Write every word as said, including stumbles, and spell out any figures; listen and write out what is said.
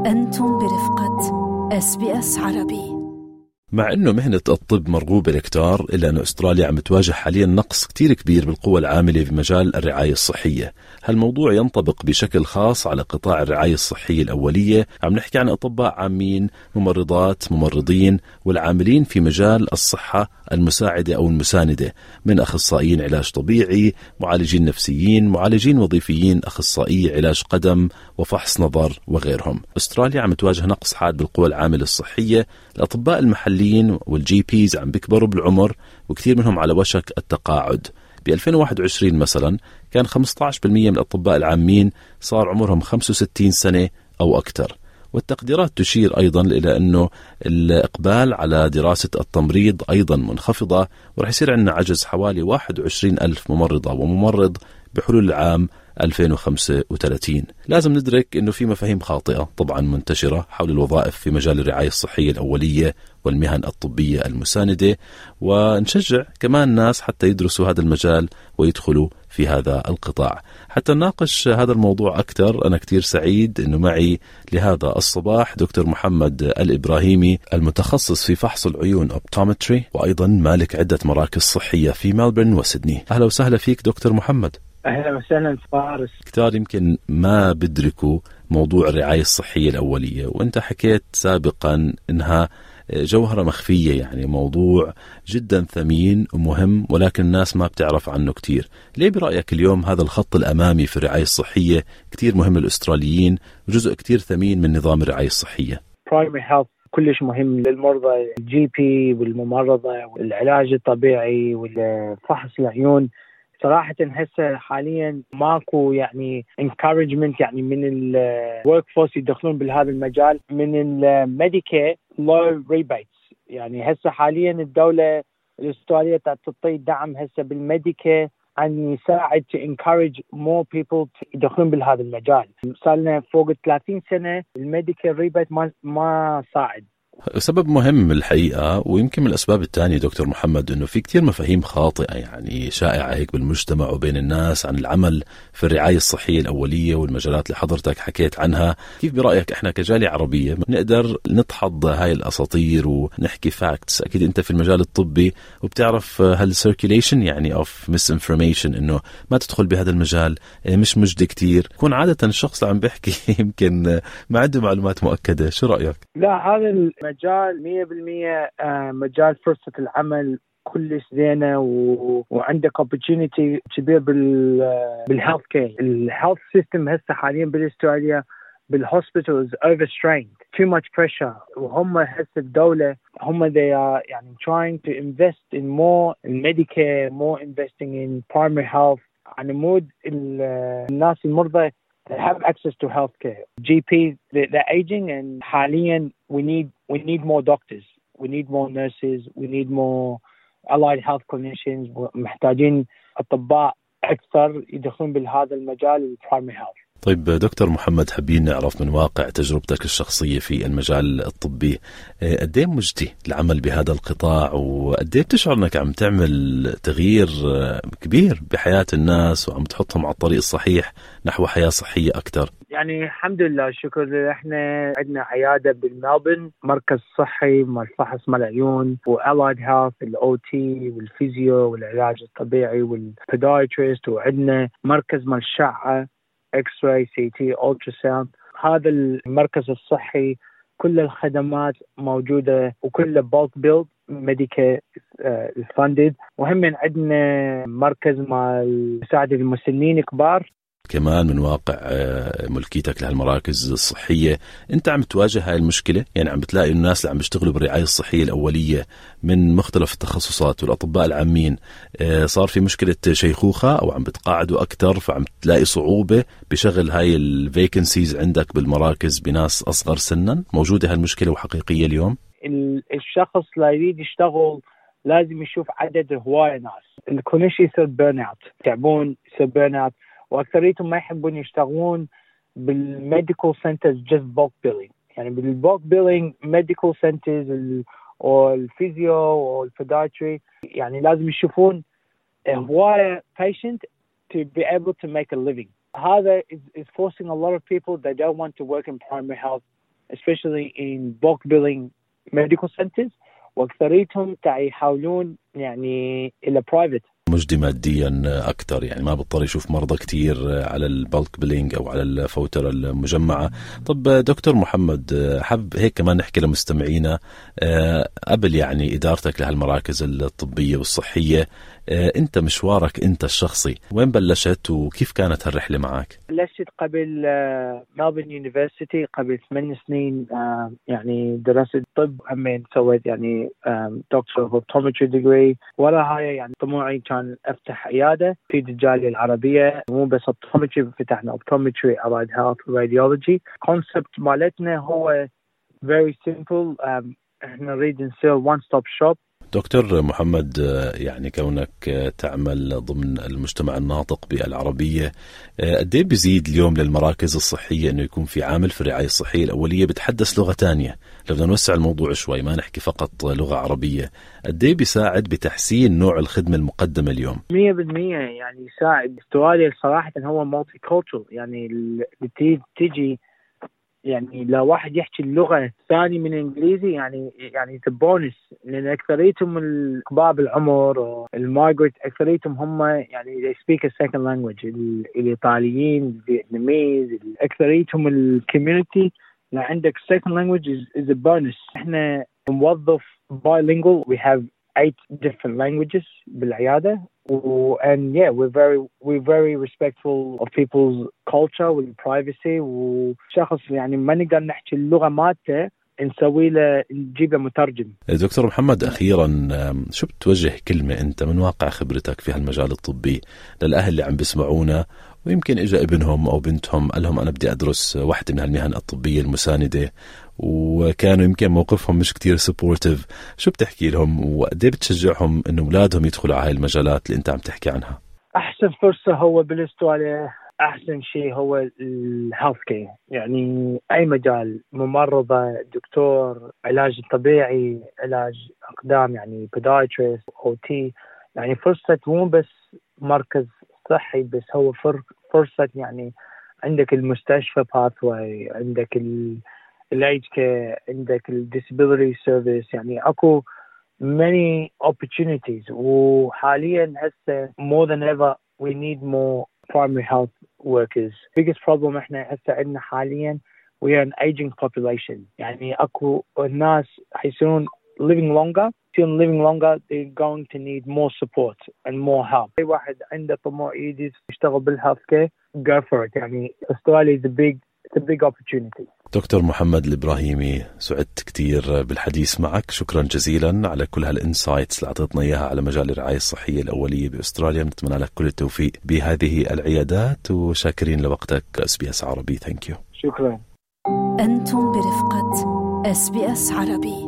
أنتم برفقة إس بي إس عربي. مع أنه مهنة الطب مرغوبة لكتار، إلا أن أستراليا عم تواجه حاليا نقص كتير كبير بالقوى العاملة في مجال الرعاية الصحية. هالموضوع ينطبق بشكل خاص على قطاع الرعاية الصحية الأولية. عم نحكي عن أطباء عامين، ممرضات، ممرضين، والعاملين في مجال الصحة المساعدة أو المساندة، من أخصائيين علاج طبيعي، معالجين نفسيين، معالجين وظيفيين، أخصائي علاج قدم وفحص نظر وغيرهم. أستراليا عم تواجه نقص حاد بالقوى العاملة الصحية. الأطباء المحليين والجي بيز عم بيكبروا بالعمر، وكثير منهم على وشك التقاعد. ب ألفين وواحد وعشرين مثلا كان خمسة عشر بالمئة من الأطباء العامين صار عمرهم خمسة وستين سنة أو أكثر. والتقديرات تشير أيضا إلى أنه الإقبال على دراسة التمريض أيضا منخفضة، ورح يصير عندنا عجز حوالي واحد وعشرين ألف ممرضة وممرض بحلول العام ألفين وخمسة وثلاثين. لازم ندرك أنه في مفاهيم خاطئة طبعا منتشرة حول الوظائف في مجال الرعاية الصحية الأولية والمهن الطبية المساندة، ونشجع كمان ناس حتى يدرسوا هذا المجال ويدخلوا في هذا القطاع. حتى نناقش هذا الموضوع أكثر، أنا كتير سعيد أنه معي لهذا الصباح دكتور محمد الإبراهيمي، المتخصص في فحص العيون أوبتومتري، وأيضا مالك عدة مراكز صحية في ملبورن وسيدني. أهلا وسهلا فيك دكتور محمد. أهلا وسهلا فارس. كتار يمكن ما بدركوا موضوع الرعاية الصحية الأولية، وأنت حكيت سابقا إنها جوهرة مخفية، يعني موضوع جدا ثمين ومهم، ولكن الناس ما بتعرف عنه كتير. ليه برأيك اليوم هذا الخط الأمامي في الرعاية الصحية كتير مهم للأستراليين وجزء كتير ثمين من نظام الرعاية الصحية؟ Primary health كلش مهم للمرضى، الجي بي والممرضة والعلاج الطبيعي والفحص العيون. صراحة هسه حاليا ماكو يعني encouragement يعني من ال workforce يدخلون بهذا المجال، من الميديكال low rebates. يعني هسه حاليا الدولة الأسترالية تعطي دعم هسه بالميديكال عن يساعد to encourage more people يدخلون بهذا المجال. صار لنا فوق ثلاثين سنة الميديكال ريبيت ما ما صاعد. سبب مهم الحقيقة، ويمكن من الأسباب الثانية دكتور محمد أنه في كتير مفاهيم خاطئة يعني شائعة هيك بالمجتمع وبين الناس عن العمل في الرعاية الصحية الأولية والمجالات اللي حضرتك حكيت عنها. كيف برأيك إحنا كجالية عربية نقدر نتحض هاي الأساطير ونحكي فاكتس؟ أكيد أنت في المجال الطبي وبتعرف هالسيركيليشن يعني of misinformation، إنه ما تدخل بهذا المجال مش مجدي كتير. يكون عادة الشخص اللي عم بيحكي يمكن ما عنده معلومات مؤكدة. شو رأيك؟ لا، هذا مجال مية بالمية مجال فرصة العمل كلش زينة و... وعندك opportunity كبير بال بالهيلث كير. الهيلث سيستم هسه حاليا بالاستراليا بالهوسبيتالز overstrained, too much pressure. وهم هسه الدولة هم they are يعني trying to invest in more in Medicare, more investing in primary health على مود الناس المرضى have access to healthcare. G Ps they're, they're aging, and حاليا we need we need more doctors, we need more nurses, we need more allied health clinicians. محتاجين أطباء أكثر يدخلون بهذا المجال primary health. طيب دكتور محمد، حابين نعرف من واقع تجربتك الشخصية في المجال الطبي، قد ايه مجدي العمل بهذا القطاع، وقد ايه بتشعر انك عم تعمل تغيير كبير بحياة الناس وعم تحطهم على الطريق الصحيح نحو حياة صحية أكثر؟ يعني الحمد لله، شكرا. احنا عندنا عيادة بالملبورن، مركز صحي مال فحص مال العيون واللايد هيلث، الاو تي والفيزيو والعلاج الطبيعي والبيدياتريست، وعندنا مركز مال الشعة اكس راي، سي تي، ultrasound. هذا المركز الصحي كل الخدمات موجودة وكله bulk build Medicare funded. وهم عندنا مركز مال مساعدة المسنين كبار. كمان من واقع ملكيتك لهالمراكز الصحية، أنت عم تواجه هاي المشكلة؟ يعني عم بتلاقي الناس اللي عم بيشتغلوا بالرعاية الصحية الأولية من مختلف التخصصات والأطباء العامين صار في مشكلة شيخوخة أو عم بتقاعدوا أكتر، فعم تلاقي صعوبة بشغل هاي الفيكنسيز عندك بالمراكز بناس أصغر سنا؟ موجودة هالمشكلة وحقيقية اليوم؟ الشخص لا يريد يشتغل لازم يشوف عدد هواية ناس. الكلينيشن يصير بيرن اوت، تعبون، يصير بيرن اوت، واكثريتهم ما يحبون يشتغلون بالميديكال سنترز جست بولك بيلينج. يعني بالبولك بيلينج ميديكال سنترز او الفيزيو او البيدياتري، يعني لازم يشوفون هواية patient to be able to make a living. هذا is, is forcing a lot of people that don't want to work in primary health especially in bulk billing medical centers, واكثريتهم تاع يحاولون يعني الى برايفت مجدي ماديا أكثر، يعني ما بضطر يشوف مرضى كتير على البلك بيلينج أو على الفوترة المجمعة. طب دكتور محمد، حب هيك كمان نحكي لمستمعينا قبل يعني إدارتك لهالمراكز الطبية والصحية، أنت مشوارك أنت الشخصي وين بلشت وكيف كانت هالرحلة معك؟ بلشت قبل ملبورن يونيفرسيتي قبل ثمان سنين، يعني درست طب، همين سويت يعني دكتور اوبتومتري ديجري. ورا هاي يعني طموحي كان افتح عياده في الجاليه العربيه، مو بس اوبتومتري، فتحنا اوبتومتري allied health radiology. كونسبت مالتنا هو very simple، احنا نريد نصير one stop shop. دكتور محمد، يعني كونك تعمل ضمن المجتمع الناطق بالعربية، قد ايه بيزيد اليوم للمراكز الصحية انه يكون في عامل في الرعاية الصحية الأولية بتحدث لغة تانية؟ لو بدنا نوسع الموضوع شوي ما نحكي فقط لغة عربية، قد ايه بيساعد بتحسين نوع الخدمة المقدمة اليوم؟ مية بالمية يعني يساعد. استراليا صراحة هو مالتي كولتشر، يعني اللي تيجي يعني لو واحد يحكي اللغة الثانية من الإنجليزي يعني يعني تبونس، لأن أكثريتهم الكبار بالعمر المايجريت أكثريتهم هم يعني they speak a second language. الإيطاليين، الفيتناميز، أكثريتهم الكوميونتي لا عندك second language is, is a bonus. إحنا نوظف bilingual. We have eight different languages بالعيادة. and yeah, we're very we're very respectful of people's culture and privacy. وشخص يعني ما نقدر نحكي اللغة مالته نسوي له نجيب له مترجم. دكتور محمد، أخيرا شو بتوجه كلمة أنت من واقع خبرتك في هالمجال الطبي للأهل اللي عم بيسمعونا ويمكن إجا ابنهم أو بنتهم قال لهم أنا بدي أدرس واحدة من هالمهن الطبية المساندة وكانوا يمكن موقفهم مش كتير سبورتيف، شو بتحكي لهم وقديه بتشجعهم إنه أولادهم يدخلوا على هاي المجالات اللي أنت عم تحكي عنها؟ أحسن فرصة هو بالأستراليا، أحسن شيء هو الهيلث كير. يعني أي مجال، ممرضة، دكتور، علاج طبيعي، علاج أقدام يعني بودايتريست، أو تي، يعني فرصة مو بس مركز صحي بس هو فرصة يعني عندك المستشفى باثواي، عندك اللايج كير، عندك الديسابيليتي سيرفيس، يعني أكو many opportunities. وحاليا هسه more than ever we need more primary health workers. biggest problem احنا هسه عندنا حاليا we are an aging population. يعني اكو الناس حيصيرون living longer still living longer they're going to need more support and more help. اي واحد عنده طموح يجي يشتغل بالهيلث كير go for it. يعني Australia is a big it's a big opportunity. دكتور محمد الإبراهيمي، سعدت كتير بالحديث معك، شكرا جزيلا على كل هالإنسايتس اللي أعطيتنا إياها على مجال الرعاية الصحية الأولية بأستراليا. نتمنى لك كل التوفيق بهذه العيادات وشاكرين لوقتك. إس بي إس عربي. ثانك يو. شكرا. أنتم برفقة إس بي إس عربي.